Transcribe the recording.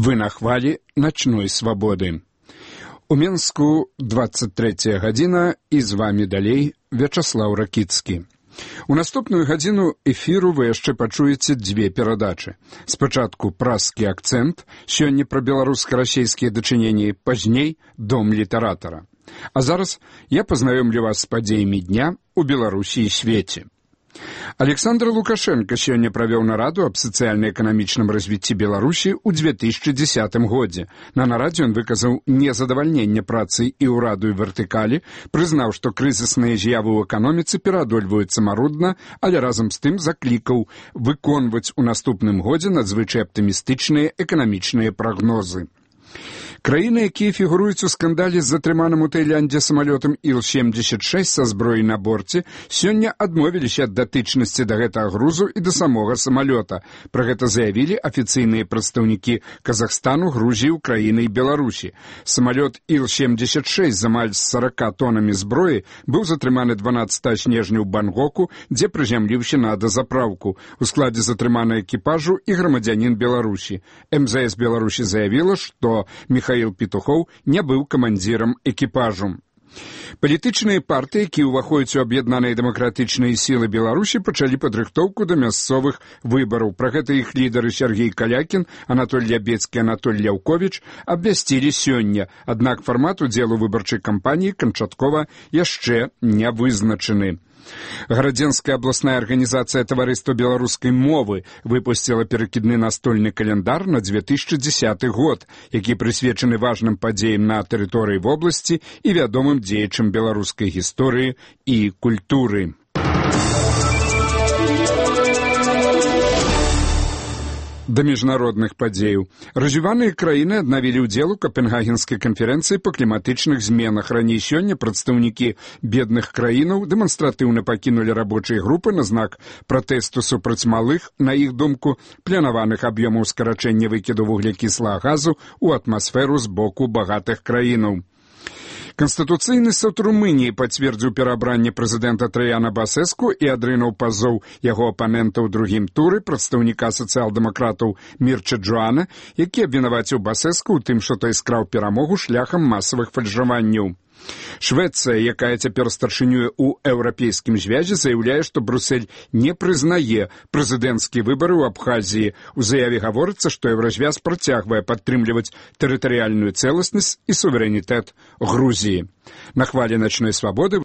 Вы на хвалі начной свабоды. У Менску 23 гадзіна і з вами далей Вячаслаў Ракіцкі. У наступную гадзіну эфіру вы яшчэ пачуеце дзве перадачы. Спачатку празскі акцэнт, сёння пра беларуска-расейскія дачыненні, пазней дом літаратара. А зараз я пазнаёмлю вас з падзеямі дня у Беларусі і свеце. Александр Лукашенко сёння правёў нараду аб сацыяльна-эканамічным развіцці Беларусі ў 2010 годзе. На нарадзе ён выказаў незадавальненне працай і ўраду і вертыкалі, прызнаў, што крызісныя з'явы ў эканоміцы пераадольваюцца марудна, але разам з тым заклікаў выконваць у наступным годзе надзвычай аптымістычныя эканамічныя прагнозы. Краіны, якія фігуруюць у скандалі з затрыманым у Таіландзе самалётам Іл-76 са зброяй на борце, сёння адмовіліся ад датычнасці да гэтага грузу і да самога самалёта. Пра гэта заявілі афіцыйныя прадстаўнікі Казахстану, Грузіі, Украіны і Беларусі. Самалёт Іл-76 з амаль 40 тонамі зброі быў затрыманы 12 снежня ў Бангоку, дзе прызямліўся на дазапраўку. У складзе затрыманага экіпажу і грамадзянін Беларусі. МЗС Беларусі заявіла, што Михаил Петухов не быў камандзірам экіпажу. Палітычныя партыі, якія ўваходзяць у аб'яднаныя дэмакратычныя сілы Беларусі, пачалі падрыхтоўку да мясцовых выбараў. Пра гэта іх лідары Сергей Калякін, Анатоль Ябецкі і Анатоль Ляўковіч абвясцілі сёння. Аднак фармат удзелу выбарчай кампаніі канчаткова яшчэ не вызначаны. Гарадзенская абласная арганізацыя таварыства беларускай мовы выпусціла перакідны настольны каляндар на 2010 год, які прысвечаны важным падзеям на тэрыторыі вобласці і вядомым дзеячам беларускай гісторыі і культуры. Да міжнародных падзеяў. Развіваныя краіны аднавілі ўдзел у Капенгагенскай канферэнцыі па кліматычных зменах. Раней сёння прадстаўнікі бедных краінаў дэманстратыўна пакінулі рабочыя групы на знак пратэсту супраць малых, на іх думку, планаваных аб'ёмаў скарачэння выкіду вуглякіслага газу ў атмасферу з боку багатых краінаў. Канстытуцыйны суд Румыніі пацвердзіў пераабранне прэзідэнта Траяна Басэску і адрынуў пазоў яго апанента ў другім туры, прадстаўніка сацыял-дэмакратаў Мірча Джоана, які абвінаваціў Басэску ў тым, што той скраў перамогу шляхам масавых фальшаванняў. Швецыя, якая цяпер старшынюе ў Еўрапейскім звязе, заяўляе, што Брюссель не прызнае прэзідэнцкія выбары ў Абхазіі. У заяве гаворыцца, што Еўразвяз працягвае падтрымліваць тэрытарыяльную цэласнасць і суверэнітэт Грузіі. На хвалі начной свабоды